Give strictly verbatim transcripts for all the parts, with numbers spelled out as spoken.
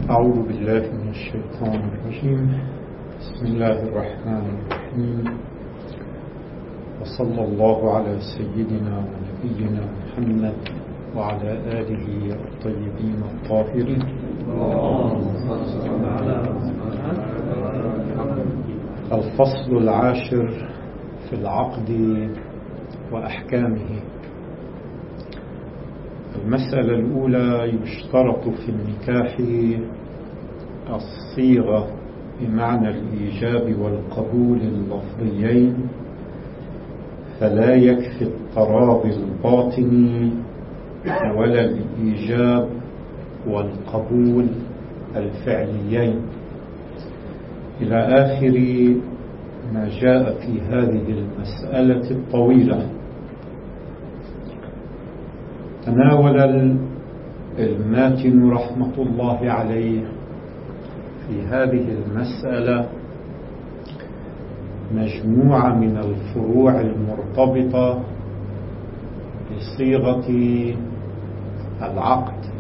أعوذ بالله من الشيطان الرجيم. بسم الله الرحمن الرحيم، وصلى الله على سيدنا ونبينا محمد وعلى آله الطيبين الطاهرين. الفصل العاشر في العقد وأحكامه. المسألة الأولى: يشترط في النكاح الصيغة بمعنى الإيجاب والقبول اللفظيين، فلا يكفي التراضي الباطني ولا الإيجاب والقبول الفعليين، إلى آخر ما جاء في هذه المسألة الطويلة. تناول الماتن رحمة الله عليه في هذه المسألة مجموعة من الفروع المرتبطة بصيغة العقد.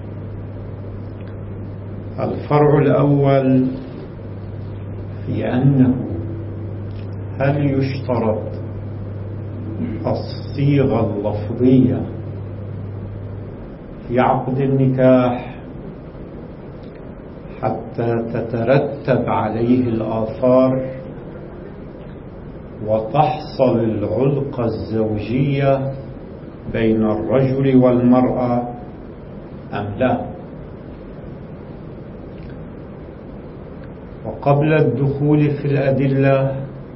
الفرع الأول في أنه هل يشترط الصيغة اللفظية في عقد النكاح حتى تترتب عليه الآثار وتحصل العلاقة الزوجية بين الرجل والمرأة أم لا؟ وقبل الدخول في الأدلة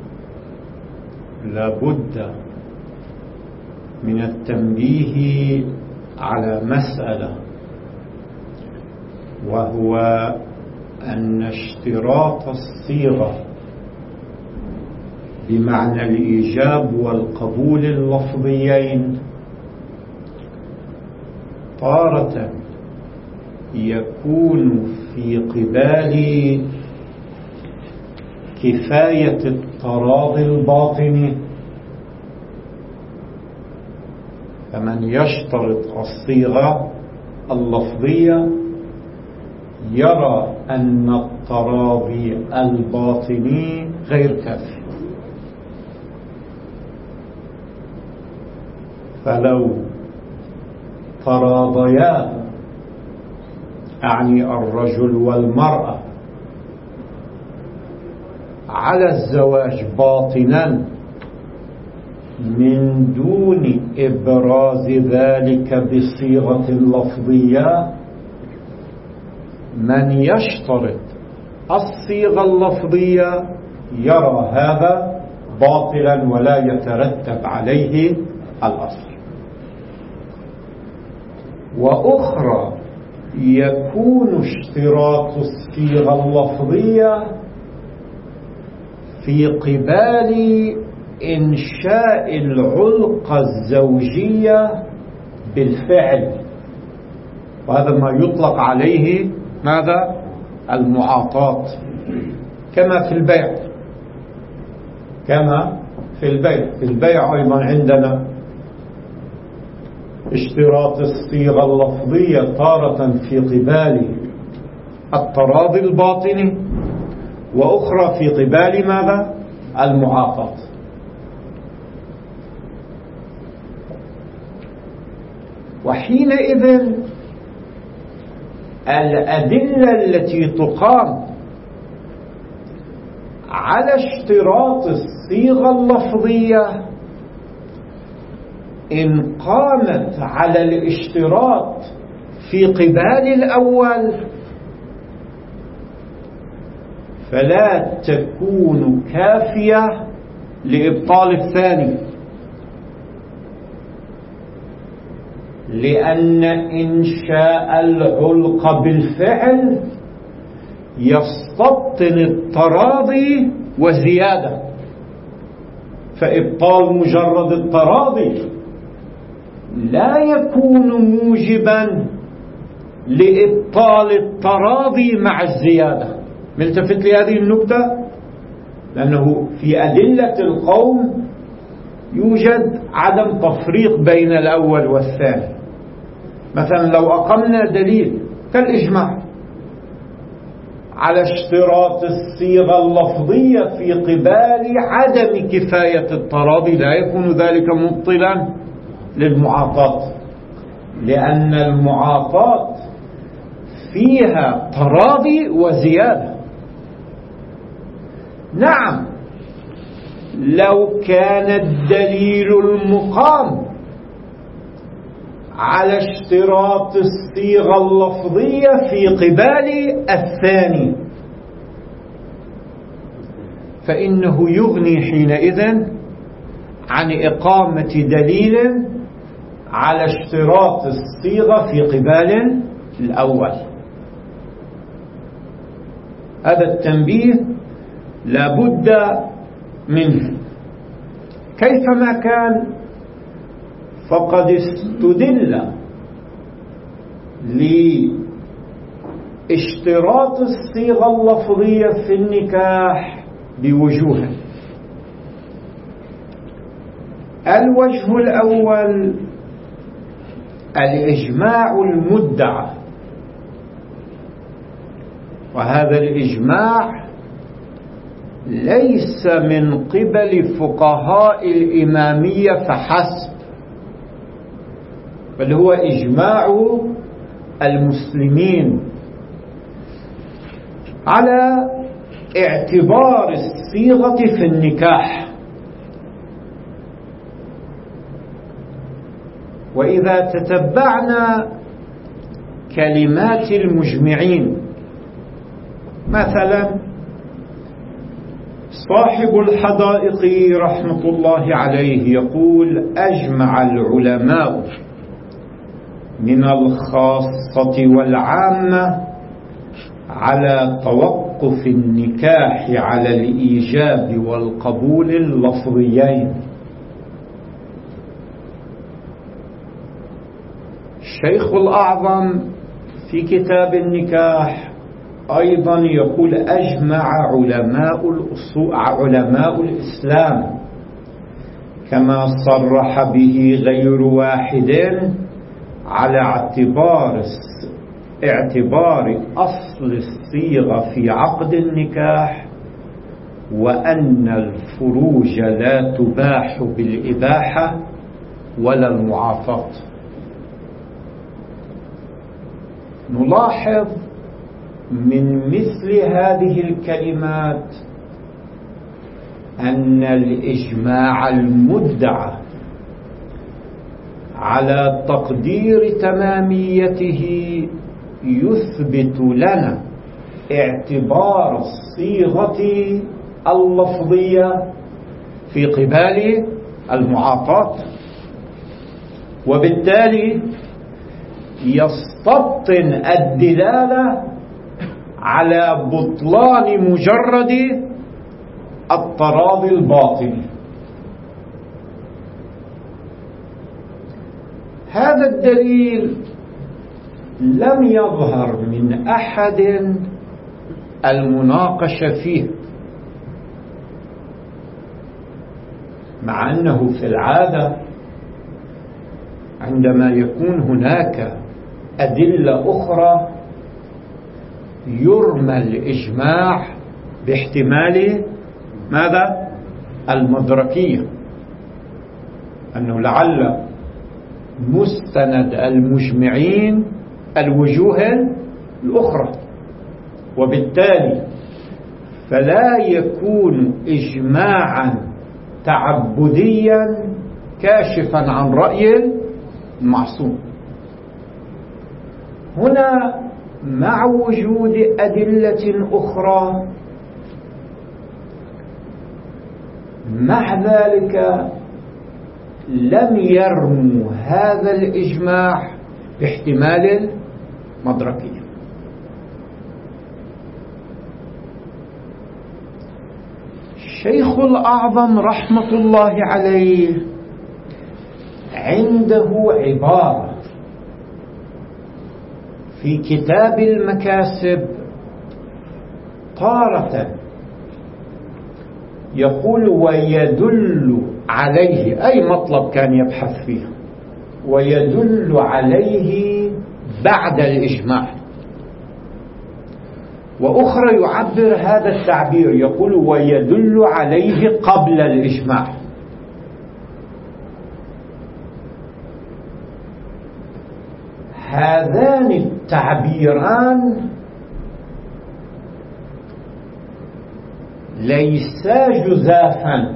لابد من التنبيه على مسألة، وهو أن اشتراط الصيغة بمعنى الإيجاب والقبول اللفظيين تارة يكون في قبال كفاية التراضي الباطني، فمن يشترط الصيغة اللفظية يرى أن التراضي الباطني غير كافي، فلو تراضيا أعني الرجل والمرأة على الزواج باطنا من دون إبراز ذلك بصيغة لفظية، من يشترط الصيغة اللفظية يرى هذا باطلا ولا يترتب عليه الأصل. وأخرى يكون اشتراط الصيغة اللفظية في قبال إنشاء العلاقة الزوجية بالفعل، وهذا ما يطلق عليه ماذا؟ المعاطاة، كما في البيع. كما في البيع في البيع أيضا عندنا اشتراط الصيغة اللفظية تارة في قبال التراضي الباطني، وأخرى في قبال ماذا؟ المعاطاة. وحينئذ الأدلة التي تقام على اشتراط الصيغة اللفظية إن قامت على الاشتراط في قبال الأول فلا تكون كافية لإبطال الثاني، لأن إنشاء العلاقة بالفعل يستبطن التراضي وزيادة، فإبطال مجرد التراضي لا يكون موجبا لإبطال التراضي مع الزيادة. ملتفت لهذه النكتة، لأنه في أدلة القوم يوجد عدم تفريق بين الأول والثاني. مثلا لو أقمنا دليل كالإجماع، على اشتراط الصيغة اللفظية في قبال عدم كفاية التراضي لا يكون ذلك مبطلا للمعاطاة، لأن المعاطاة فيها تراضي وزيادة. نعم، لو كان الدليل المقام على اشتراط الصيغة اللفظية في قبال الثاني فإنه يغني حينئذ عن إقامة دليل على اشتراط الصيغة في قبال الأول. هذا التنبيه لا بد منه. كيفما كان فقد استدل لاشتراط الصيغة اللفظية في النكاح بوجوه. الوجه الأول الإجماع المدعى، وهذا الإجماع ليس من قبل فقهاء الإمامية فحسب، بل هو إجماع المسلمين على اعتبار الصيغة في النكاح. وإذا تتبعنا كلمات المجمعين، مثلا صاحب الحدائق رحمة الله عليه يقول: أجمع العلماء من الخاصة والعامة على توقف النكاح على الإيجاب والقبول اللفظيين. الشيخ الأعظم في كتاب النكاح أيضا يقول: أجمع علماء الأصول علماء الإسلام، كما صرح به غير واحد، على اعتبار اعتبار أصل الصيغة في عقد النكاح، وأن الفروج لا تباح بالإباحة ولا المعاطاة. نلاحظ من مثل هذه الكلمات أن الإجماع المدعى على تقدير تماميته يثبت لنا اعتبار الصيغة اللفظية في قبال المعاطاة، وبالتالي يستبطن الدلالة على بطلان مجرد التراضي الباطل. هذا الدليل لم يظهر من أحد المناقشة فيه، مع أنه في العادة عندما يكون هناك أدلة أخرى يرمى الإجماع باحتمال ماذا؟ المدركية، أنه لعل مستند المجمعين الوجوه الأخرى، وبالتالي فلا يكون إجماعا تعبديا كاشفا عن رأي المعصوم. هنا مع وجود أدلة أخرى، مع ذلك لم يرموا هذا الإجماع باحتمال المدركية. الشيخ الأعظم رحمة الله عليه عنده عبارة في كتاب المكاسب تارة يقول: ويدل عليه، أي مطلب كان يبحث فيه، ويدل عليه بعد الإجماع، وأخرى يعبر هذا التعبير يقول ويدل عليه قبل الإجماع. هذان التعبيران ليسا جزافا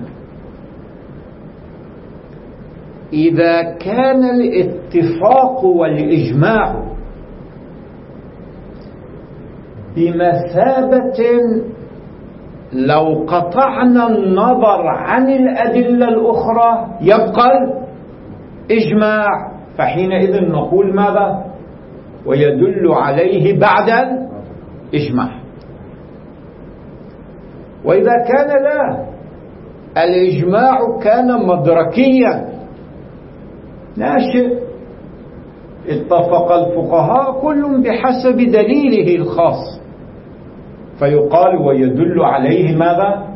إذا كان الاتفاق والإجماع بمثابة لو قطعنا النظر عن الأدلة الأخرى يبقى الإجماع، فحينئذ نقول ماذا؟ ويدل عليه بعد الإجماع. وإذا كان لا، الإجماع كان مدركيا ناشئ، اتفق الفقهاء كل بحسب دليله الخاص، فيقال ويدل عليه ماذا؟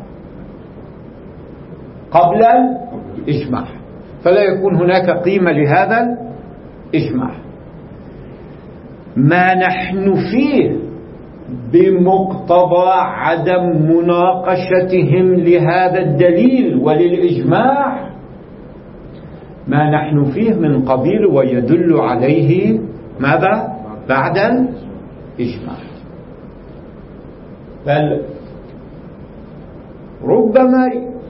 قبل الإجماع، فلا يكون هناك قيمة لهذا الإجماع. ما نحن فيه بمقتضى عدم مناقشتهم لهذا الدليل وللإجماع ما نحن فيه من قبيل ويدل عليه ماذا؟ بعد الإجماع. بل ربما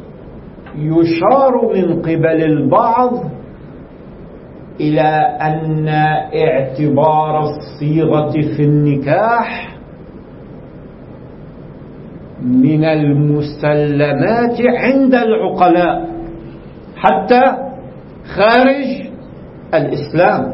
يشار من قبل البعض إلى أن اعتبار الصيغة في النكاح من المسلمات عند العقلاء حتى خارج الإسلام،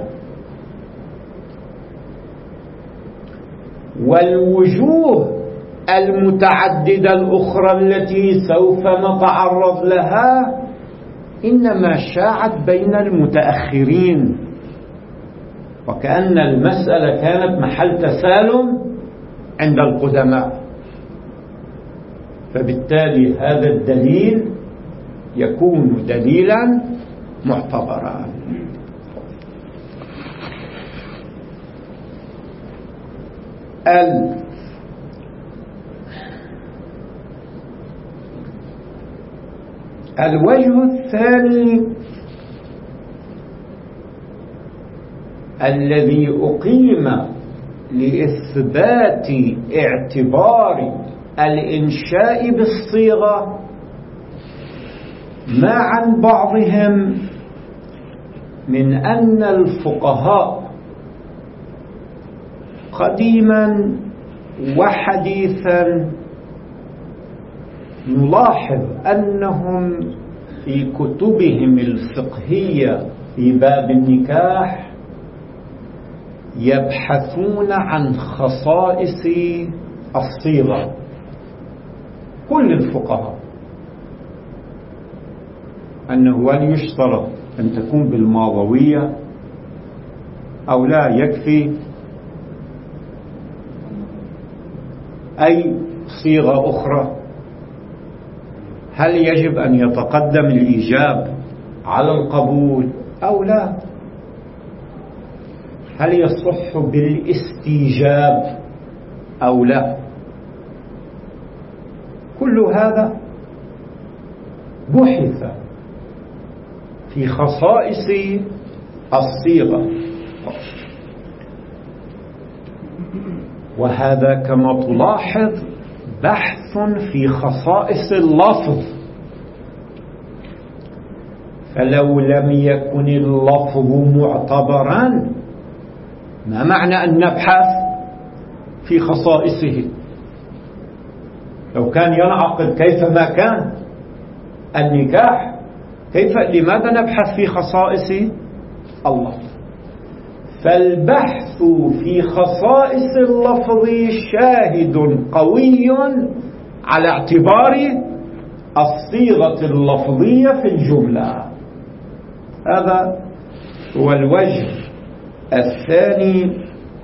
والوجوه المتعددة الأخرى التي سوف نتعرض لها إنما شاعت بين المتأخرين، وكأن المسألة كانت محل تسالم عند القدماء، فبالتالي هذا الدليل يكون دليلا معتبرا. ال الوجه الثاني الذي أقيم لإثبات اعتبار الإنشاء بالصيغة ما عن بعضهم من أن الفقهاء قديما وحديثا نلاحظ أنهم في كتبهم الفقهية في باب النكاح يبحثون عن خصائص الصيغة. كل الفقهاء أنه هل يشترط أن تكون بالماضوية أو لا يكفي أي صيغة أخرى؟ هل يجب أن يتقدم الإيجاب على القبول أو لا؟ هل يصح بالاستيجاب أو لا؟ كل هذا بحث في خصائص الصيغة، وهذا كما تلاحظ بحث في خصائص اللفظ، فلو لم يكن اللفظ معتبرا ما معنى أن نبحث في خصائصه؟ لو كان ينعقد كيفما كان النكاح، كيف لماذا نبحث في خصائص اللفظ؟ فالبحث في خصائص اللفظ شاهد قوي على اعتبار الصيغة اللفظية في الجملة. هذا هو الوجه الثاني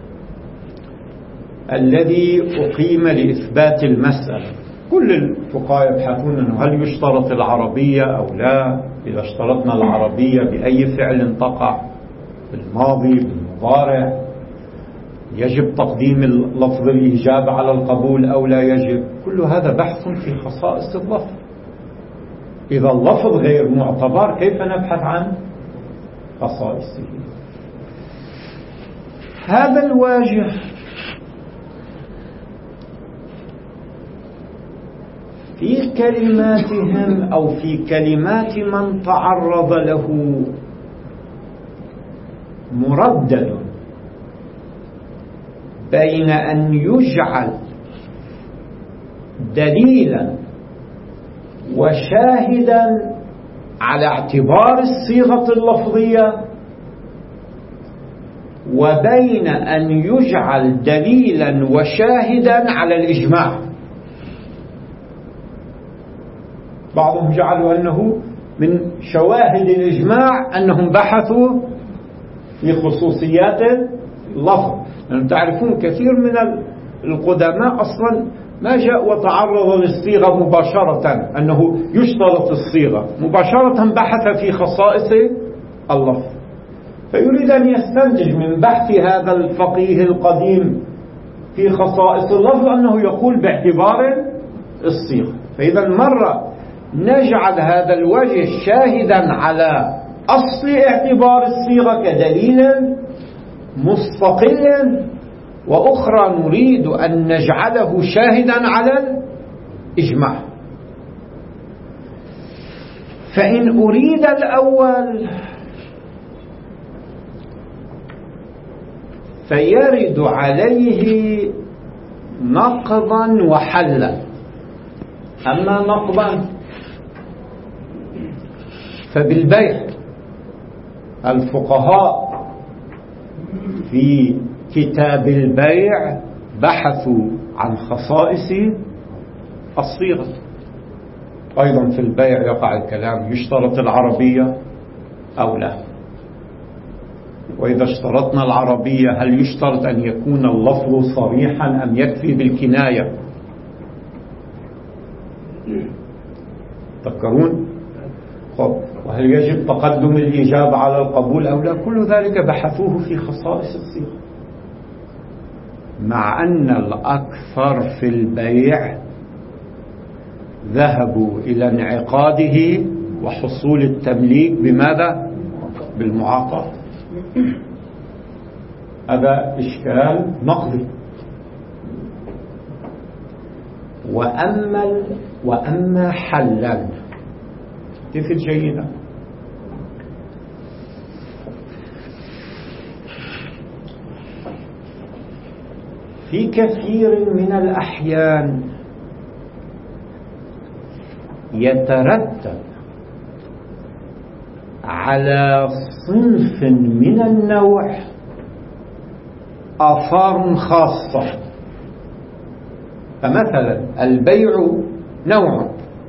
الذي أقيم لإثبات المسألة. كل الفقهاء يبحثون أنه هل يشترط العربية أو لا؟ إذا اشترطنا العربية بأي فعل تقع، بالماضي بالمضارع يجب تقديم لفظ الإيجاب على القبول أو لا يجب؟ كل هذا بحث في خصائص اللفظ. إذا اللفظ غير معتبر كيف نبحث عن خصائصه؟ هذا الواجه في كلماتهم أو في كلمات من تعرض له مردد بين أن يجعل دليلا وشاهدا على اعتبار الصيغة اللفظية، وبين أن يجعل دليلا وشاهدا على الإجماع. بعضهم جعلوا أنه من شواهد الإجماع أنهم بحثوا في خصوصيات اللفظ، لأنهم تعرفون كثير من القدماء أصلا ما جاء وتعرض للصيغة مباشرة أنه يشترط الصيغة مباشرة، بحث في خصائص اللفظ، فيريد أن يستنتج من بحث هذا الفقيه القديم في خصائص اللفظ أنه يقول باعتبار الصيغة. فإذا مرة نجعل هذا الوجه شاهدا على أصل اعتبار الصيغة كدليل مستقل، وأخرى نريد أن نجعله شاهدا على الإجماع. فإن أريد الأول فيرد عليه نقضا وحلا. أما نقضا فبالبيع، الفقهاء في كتاب البيع بحثوا عن خصائص الصيغة. أيضا في البيع يقع الكلام يشترط العربية أو لا، وإذا اشترطنا العربية هل يشترط أن يكون اللفظ صريحا أم يكفي بالكناية؟ تذكرون؟ خب، وهل يجب تقدم الإجابة على القبول أو لا؟ كل ذلك بحثوه في خصائص الصيغة، مع أن الأكثر في البيع ذهبوا إلى انعقاده وحصول التمليك بماذا؟ بالمعاطاة. هذا إشكال نقضي. وأما وأما حلا تفت جيدا، في كثير من الأحيان يترتب على صنف من النوع آثار خاصة. فمثلا البيع نوع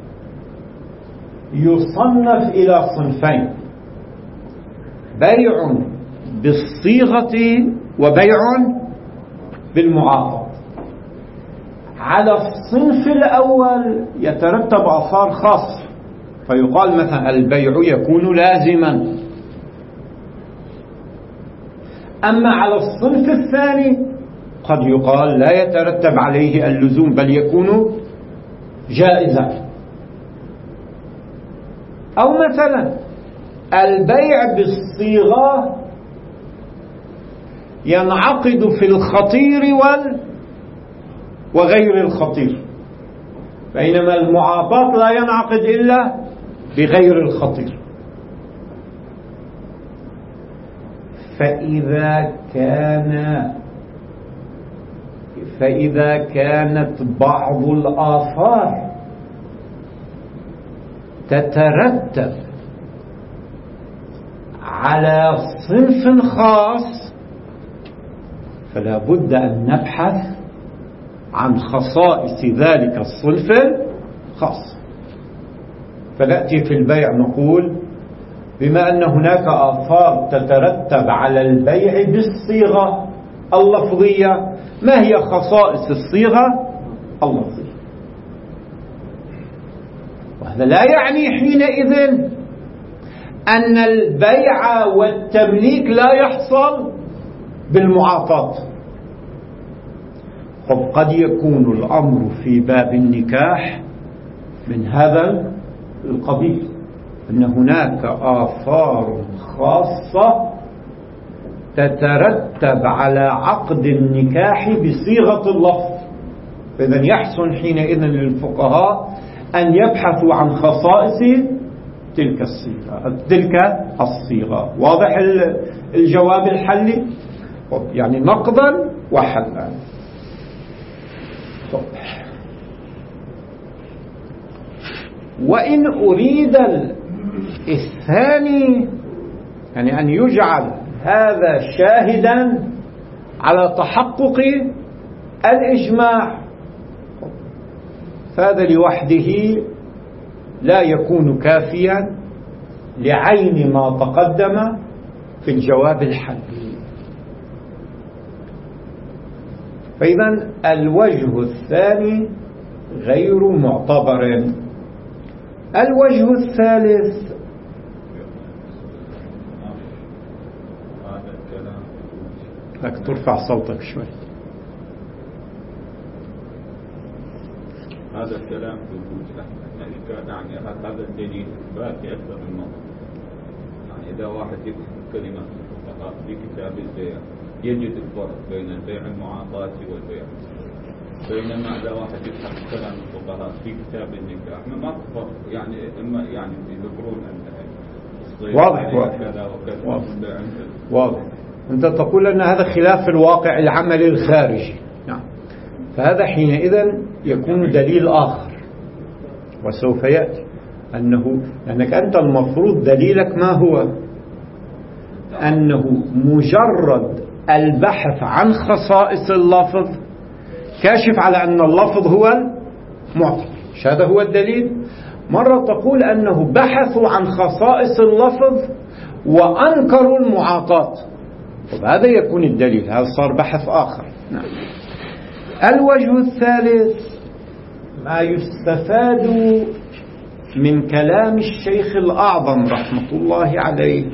يصنف إلى صنفين: بيع بالصيغة وبيع بالمعاطاة. على الصنف الأول يترتب آثار خاصة، فيقال مثلا البيع يكون لازما. أما على الصنف الثاني قد يقال لا يترتب عليه اللزوم بل يكون جائزا. أو مثلا البيع بالصيغة ينعقد في الخطير وال وغير الخطير، بينما المعاطاة لا ينعقد إلا بغير الخطير. فإذا كان فإذا كانت بعض الآثار تترتب على صنف خاص فلا بد أن نبحث عن خصائص ذلك الصنف الخاص. فنأتي في البيع نقول بما أن هناك آثار تترتب على البيع بالصيغة اللفظية، ما هي خصائص الصيغة اللفظية؟ وهذا لا يعني حينئذ أن البيع والتمليك لا يحصل بالمعاطاة، قد يكون الأمر في باب النكاح من هذا القبيل، أن هناك آثار خاصة تترتب على عقد النكاح بصيغة اللفظ، فإذا يحسن حينئذ للفقهاء أن يبحثوا عن خصائص تلك الصيغة تلك الصيغة. واضح الجواب الحلي؟ يعني نقضا وحلا. وإن أريد الثاني، يعني أن يجعل هذا شاهدا على تحقق الإجماع، فهذا لوحده لا يكون كافيا لعين ما تقدم في الجواب الحلي. فإذا الوجه الثاني غير معتبر. الوجه الثالث لك ترفع صوتك شوي. هذا الكلام في الوجه يعني هذا الدليل باقي أكثر من مرة. يعني إذا واحد يكتب كلمة في كتاب البيع يجد الفرق بين البيع المعاطاة والبيع، بينما إذا واحد يكتب كلام الفقهاء في كتاب النكاح ما فرق. يعني إما يعني يذكرون أن واضح واضح واضح. أنت تقول أن هذا خلاف الواقع العملي الخارجي، نعم، فهذا حينئذ يكون دليل آخر وسوف يأتي أنه لأنك أنت المفروض دليلك ما هو؟ أنه مجرد البحث عن خصائص اللفظ كاشف على أن اللفظ هو المعتبر، هذا هو الدليل. مرة تقول أنه بحثوا عن خصائص اللفظ وأنكروا المعاطاة، وهذا يكون الدليل، هذا صار بحث آخر. نعم. الوجه الثالث ما يستفاد من كلام الشيخ الأعظم رحمة الله عليه،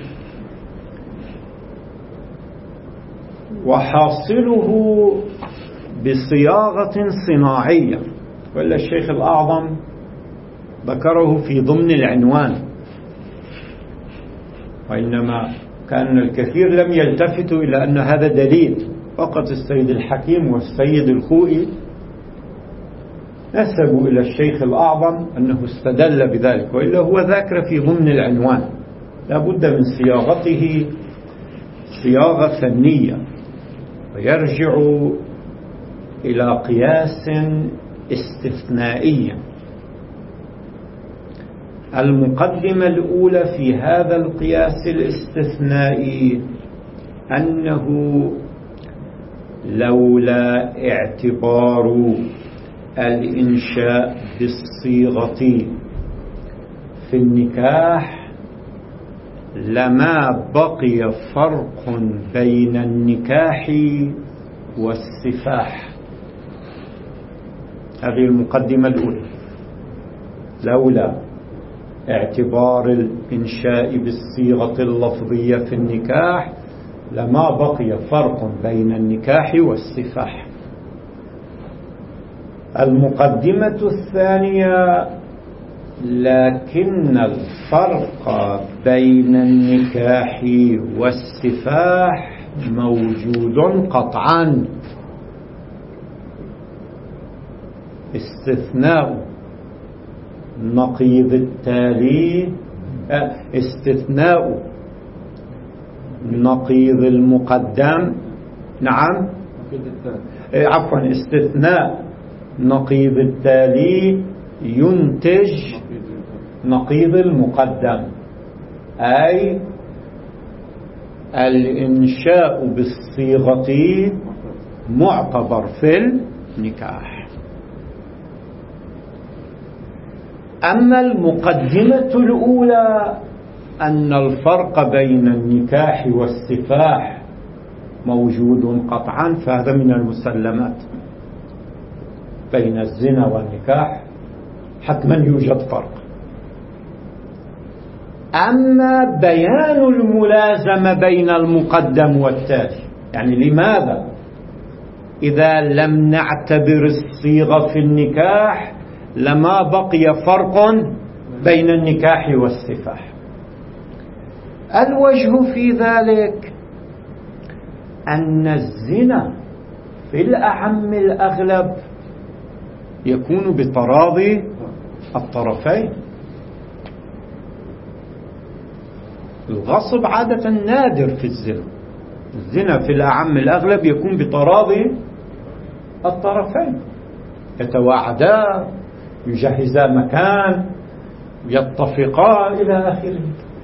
وحاصله بصياغة صناعية، ولا الشيخ الأعظم ذكره في ضمن العنوان، وإنما كان الكثير لم يلتفتوا إلى أن هذا دليل. فقط السيد الحكيم والسيد الخوئي نسبوا إلى الشيخ الأعظم أنه استدل بذلك، وإلا هو ذاكر في ضمن العنوان. لا بد من صياغته صياغة فنية، ويرجع إلى قياس استثنائي. المقدمة الأولى في هذا القياس الاستثنائي أنه لولا اعتبار الإنشاء بالصيغة في النكاح لما بقي فرق بين النكاح والسفاح. هذه المقدمة الأولى. لولا اعتبار الإنشاء بالصيغة اللفظية في النكاح لما بقي فرق بين النكاح والسفاح. المقدمة الثانية لكن الفرق بين النكاح والسفاح موجود قطعا، استثناء نقيض التالي استثناء نقيض المقدم، نعم عفوا استثناء نقيض التالي ينتج نقيض المقدم، أي الإنشاء بالصيغة معتبر في النكاح. أما المقدمة الأولى أن الفرق بين النكاح والسفاح موجود قطعا، فهذا من المسلمات. بين الزنا والنكاح حتما يوجد فرق. أما بيان الملازمة بين المقدم والتالي، يعني لماذا إذا لم نعتبر الصيغة في النكاح لما بقي فرق بين النكاح والسفاح. الوجه في ذلك أن الزنا في الأعم الأغلب يكون بتراضي الطرفين. الغصب عادة نادر في الزنا، الزنا في الأعم الأغلب يكون بتراضي الطرفين، يتواعدا، يجهزا مكان، يتفقا إلى آخره.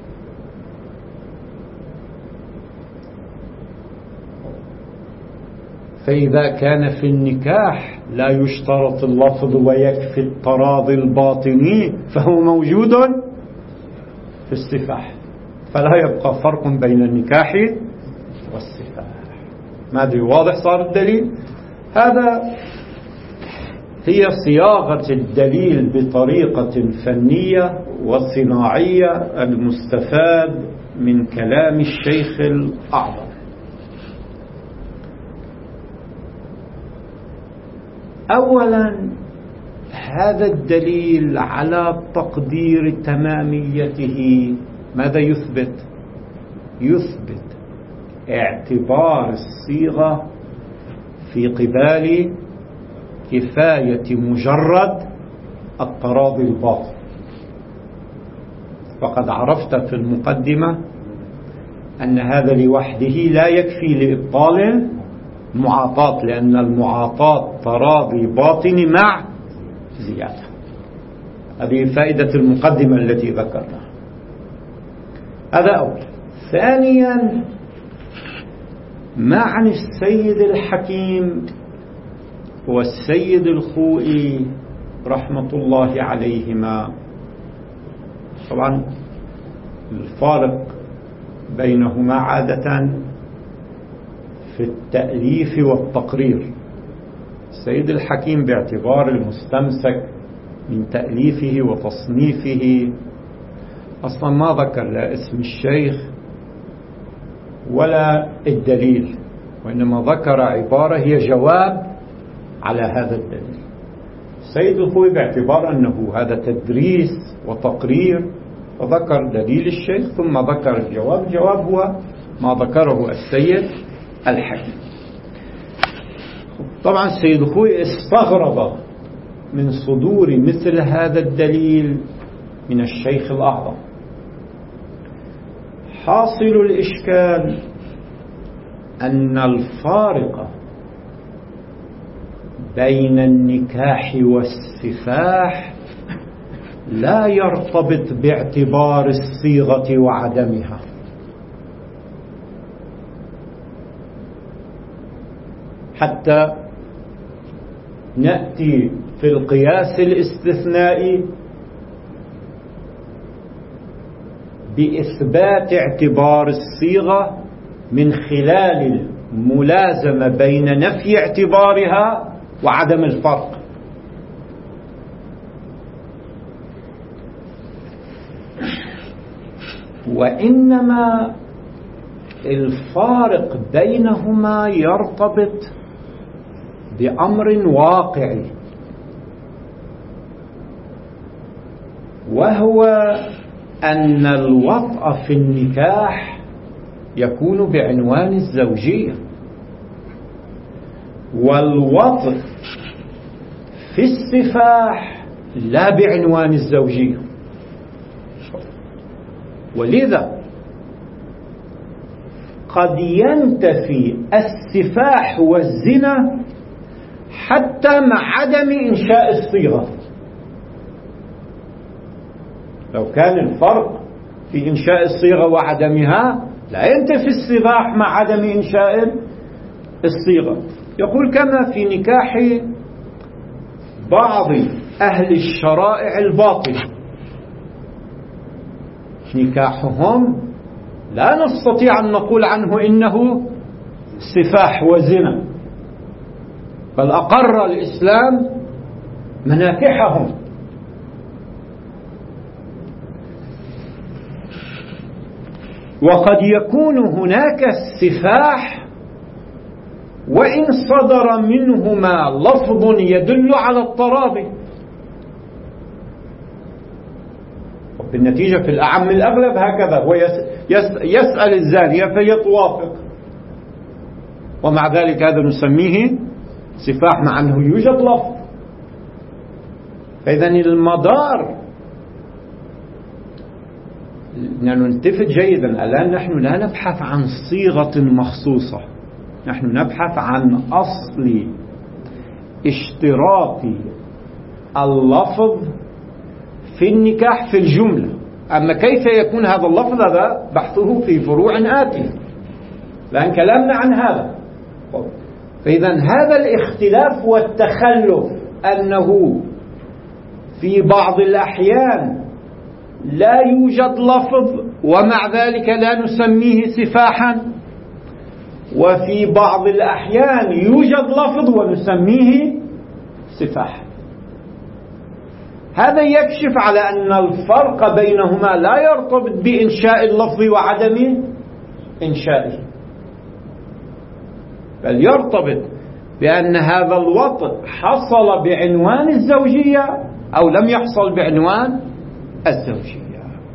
فإذا كان في النكاح لا يشترط اللفظ ويكفي التراضي الباطني فهو موجود في السفاح، فلا يبقى فرق بين النكاح والسفاح. ما أدري واضح صار الدليل؟ هذا هي صياغة الدليل بطريقة فنية وصناعية المستفاد من كلام الشيخ الأعظم. أولا، هذا الدليل على تقدير تماميته ماذا يثبت؟ يثبت اعتبار الصيغة في قبال كفاية مجرد التراضي الباطن. فقد عرفت في المقدمة أن هذا لوحده لا يكفي لإبطال المعاطاة، لأن المعاطاة تراضي باطن مع زيادة. هذه فائدة المقدمة التي ذكرناها. هذا أول. ثانيا، معنى السيد الحكيم والسيد الخوئي رحمة الله عليهما، طبعا الفارق بينهما عادة في التأليف والتقرير. السيد الحكيم باعتبار المستمسك من تأليفه وتصنيفه أصلا ما ذكر لا اسم الشيخ ولا الدليل، وإنما ذكر عبارة هي جواب على هذا الدليل. السيد الخوئي باعتبار أنه هذا تدريس وتقرير فذكر دليل الشيخ ثم ذكر الجواب. الجواب هو ما ذكره السيد الحكيم. طبعا السيد الخوئي استغرب من صدور مثل هذا الدليل من الشيخ الأعظم. حاصل الإشكال أن الفارق بين النكاح والسفاح لا يرتبط باعتبار الصيغة وعدمها، حتى نأتي في القياس الاستثنائي بإثبات اعتبار الصيغة من خلال الملازمة بين نفي اعتبارها وعدم الفرق. وإنما الفارق بينهما يرتبط بأمر واقعي، وهو أن الوطأ في النكاح يكون بعنوان الزوجية، والوطأ في السفاح لا بعنوان الزوجية. ولذا قد ينتفي السفاح والزنا حتى مع عدم إنشاء الصيغة. لو كان الفرق في إنشاء الصيغة وعدمها لا ينتفي السفاح مع عدم إنشاء الصيغة. يقول كما في نكاح بعض أهل الشرائع الباطلة، نكاحهم لا نستطيع أن نقول عنه إنه سفاح وزنا، بل أقر الإسلام مناكحهم. وقد يكون هناك السفاح وإن صدر منهما لفظ يدل على التراضي. بالنتيجة في الأعم الأغلب هكذا، هو يسأل الزانية فهي توافق، ومع ذلك هذا نسميه سفاح مع أنه يوجد لفظ. فإذا المدار، نلتفت جيدا، الآن نحن لا نبحث عن صيغة مخصوصة، نحن نبحث عن أصل اشتراط اللفظ في النكاح في الجملة. أما كيف يكون هذا اللفظ هذا بحثه في فروع آتية، لأن كلامنا عن هذا. فإذا هذا الاختلاف والتخلف أنه في بعض الأحيان لا يوجد لفظ ومع ذلك لا نسميه سفاحا، وفي بعض الأحيان يوجد لفظ ونسميه سفاحا، هذا يكشف على أن الفرق بينهما لا يرتبط بإنشاء اللفظ وعدم إنشائه، بل يرتبط بأن هذا الوطء حصل بعنوان الزوجية أو لم يحصل بعنوان الزوجية.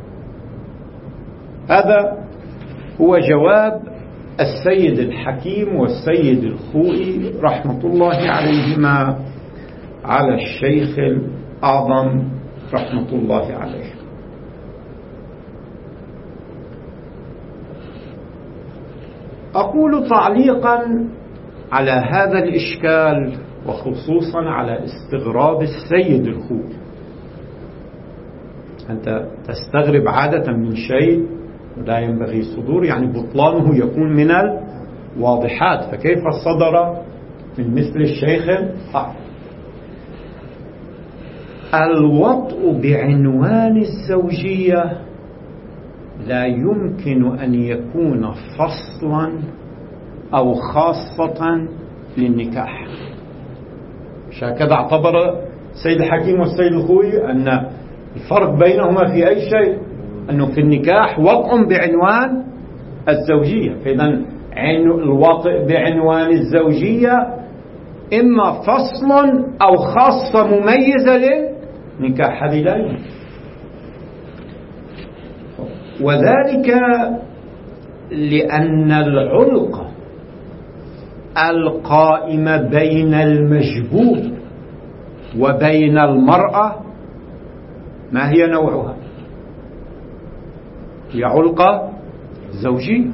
هذا هو جواب السيد الحكيم والسيد الخوئي رحمة الله عليهما على الشيخ الأعظم رحمة الله عليه. أقول تعليقا على هذا الإشكال، وخصوصا على استغراب السيد الخوئي. أنت تستغرب عادة من شيء لا ينبغي صدور، يعني بطلانه يكون من الواضحات، فكيف صدر من مثل الشيخ الأعظم؟ الوطء بعنوان الزوجية لا يمكن أن يكون فصلا أو خاصة للنكاح. هكذا اعتبر السيد الحكيم والسيد الخوئي أن الفرق بينهما في أي شيء، أنه في النكاح وطء بعنوان الزوجية. فإذا الوطء بعنوان الزوجية إما فصل أو خاصة مميزة للنكاح، هذه لا يمكن. وذلك لأن العلقة القائمة بين المجبور وبين المرأة ما هي نوعها؟ هي علقة زوجية،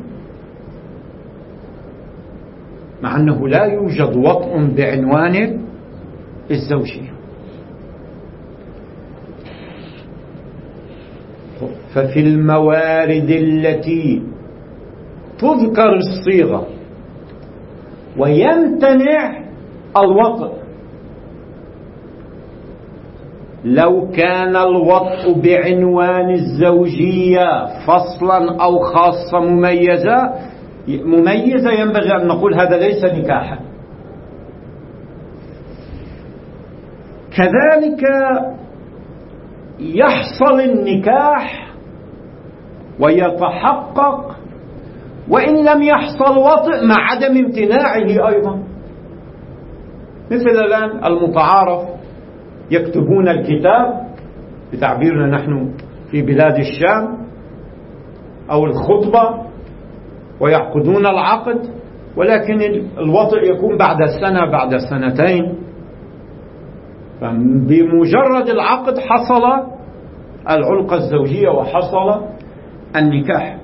مع أنه لا يوجد وطء بعنوان الزوجية. ففي الموارد التي تذكر الصيغة ويمتنع الوطء، لو كان الوطء بعنوان الزوجية فصلا أو خاصة مميزة مميزة ينبغي أن نقول هذا ليس نكاحا. كذلك يحصل النكاح ويتحقق وإن لم يحصل وطء مع عدم امتناعه أيضا. مثل الآن المتعارف يكتبون الكتاب بتعبيرنا نحن في بلاد الشام، أو الخطبة، ويعقدون العقد، ولكن الوطء يكون بعد سنة بعد سنتين، بمجرد العقد حصل العلقة الزوجية وحصل النكاح.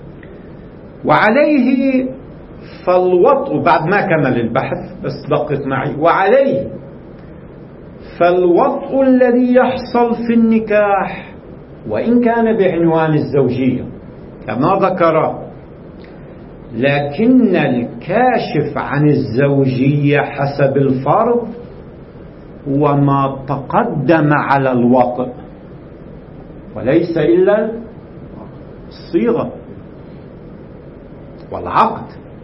وعليه فالوطء، بعد ما كمل البحث بس دقق معي، وعليه فالوطء الذي يحصل في النكاح وإن كان بعنوان الزوجية كما ذكر، لكن الكاشف عن الزوجية حسب الفرض هو ما تقدم على الوطء وليس إلا الصيغة والعقد،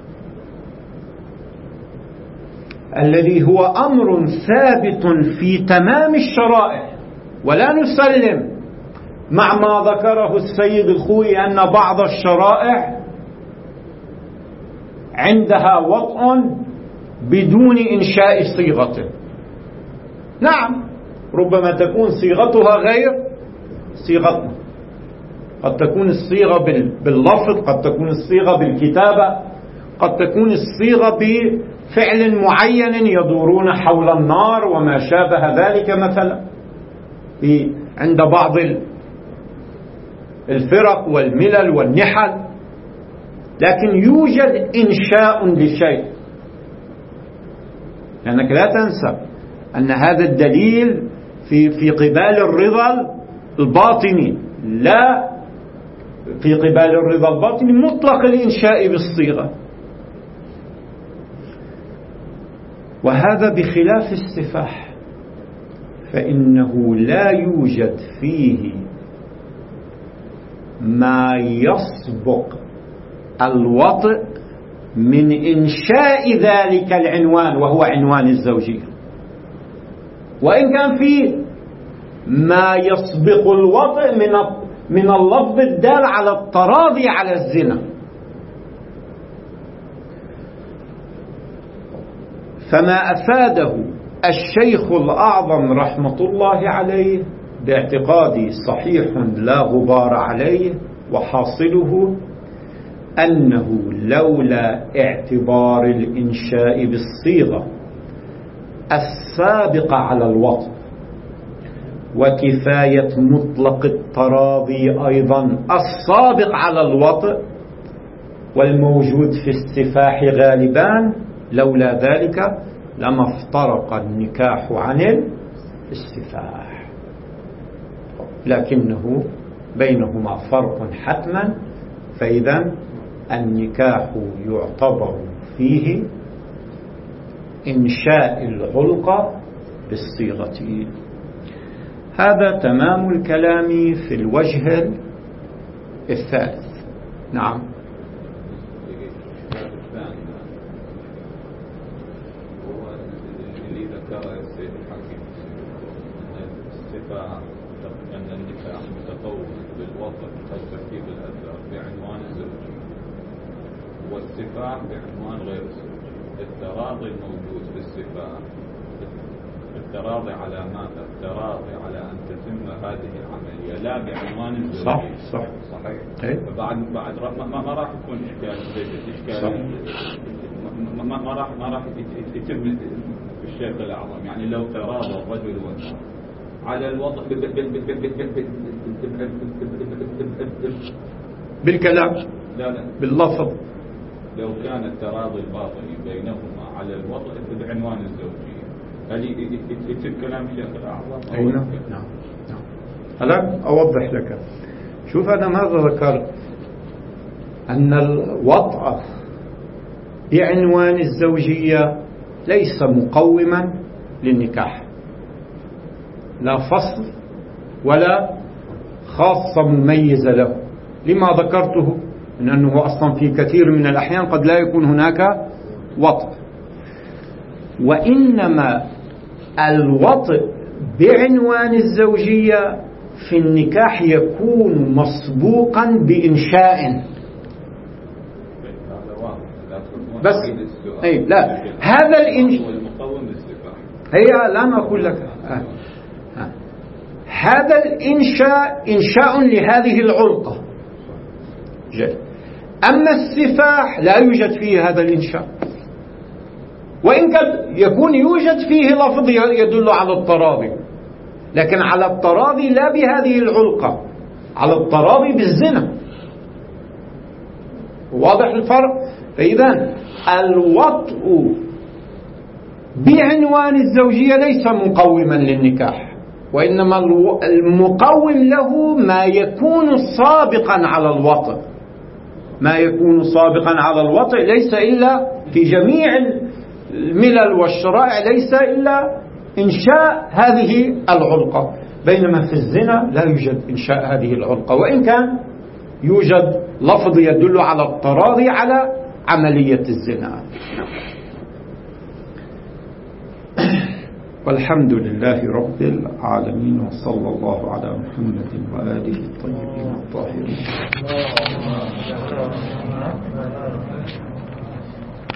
الذي هو أمر ثابت في تمام الشرائع. ولا نسلم مع ما ذكره السيد الخوئي أن بعض الشرائع عندها وطء بدون إنشاء صيغته. نعم، ربما تكون صيغتها غير صيغتنا، قد تكون الصيغة باللفظ، قد تكون الصيغة بالكتابة، قد تكون الصيغة بفعل معين يدورون حول النار وما شابه ذلك مثلا عند بعض الفرق والملل والنحل، لكن يوجد إنشاء لشيء. لأنك لا تنسى أن هذا الدليل في في قبال الرضا الباطني، لا في قبال الرضا الباطني مطلق الإنشاء بالصيغة، وهذا بخلاف السفاح، فإنه لا يوجد فيه ما يسبق الوطء من إنشاء ذلك العنوان وهو عنوان الزوجية، وإن كان فيه ما يسبق الوطء من من اللفظ الدال على التراضي على الزنا. فما أفاده الشيخ الأعظم رحمة الله عليه باعتقادي صحيح لا غبار عليه، وحاصله أنه لولا اعتبار الإنشاء بالصيغة السابقة على الوطء وكفاية مطلق التراضي أيضا السابق على الوطء والموجود في السفاح غالبان، لولا ذلك لما افترق النكاح عن السفاح، لكنه بينهما فرق حتما. فإذا النكاح يعتبر فيه إنشاء العلقة بالصيغة. هذا تمام الكلام في الوجه الثالث. نعم. اللي ذكر السيد الحكيم أن السفاح أن النكاح متطور بالوطء أو ترتيب الأثار بعنوان الزوجية، والسفاح بعنوان غير الزوجية. التراضي الموجود في السفاح التراضي على ماذا؟ التراضي على أن تتم هذه العملية لا بعنوان الزوجية. صح صح صحيح. ايه؟ فبعد بعد ما, ما راح يكون إشكال إشكال ما, ما راح ما راح يتم الشيخ الأعظم، يعني لو تراضى الرجل والمرأة على الوضع بالكلام لا لا باللفظ، لو كان التراضي الباطني بينهما على الوضع بعنوان الزوجية، هل يتم كلام الشيخ الأعظم؟ أي نعم نعم نعم. هلا أوضح لك. شوف أنا ماذا ذكرت، أن الوطأ بعنوان الزوجية ليس مقوما للنكاح، لا فصل ولا خاصة مميزة له. لما ذكرته من أنه أصلا في كثير من الأحيان قد لا يكون هناك وطء، وإنما الوطء بعنوان الزوجية في النكاح يكون مسبوقا بإنشاء. بس أي لا، هذا الإنشاء هي لا نقول لك آه. آه. هذا الإنشاء إنشاء لهذه العلقة جيد. أما السفاح لا يوجد فيه هذا الإنشاء، وإن قد يكون يوجد فيه لفظ يدل على التراضي، لكن على التراضي لا بهذه العلقة، على التراضي بالزنا. واضح الفرق؟ فإذا الوطء بعنوان الزوجية ليس مقوما للنكاح، وإنما المقوم له ما يكون سابقا على الوطء. ما يكون سابقا على الوطء ليس إلا في جميع الملل والشرائع ليس إلا إنشاء هذه العلقة، بينما في الزنا لا يوجد إنشاء هذه العلقة، وإن كان يوجد لفظ يدل على التراضي على عملية الزنا. والحمد لله رب العالمين، وصلى الله على محمد وآله الطيبين الطاهرين.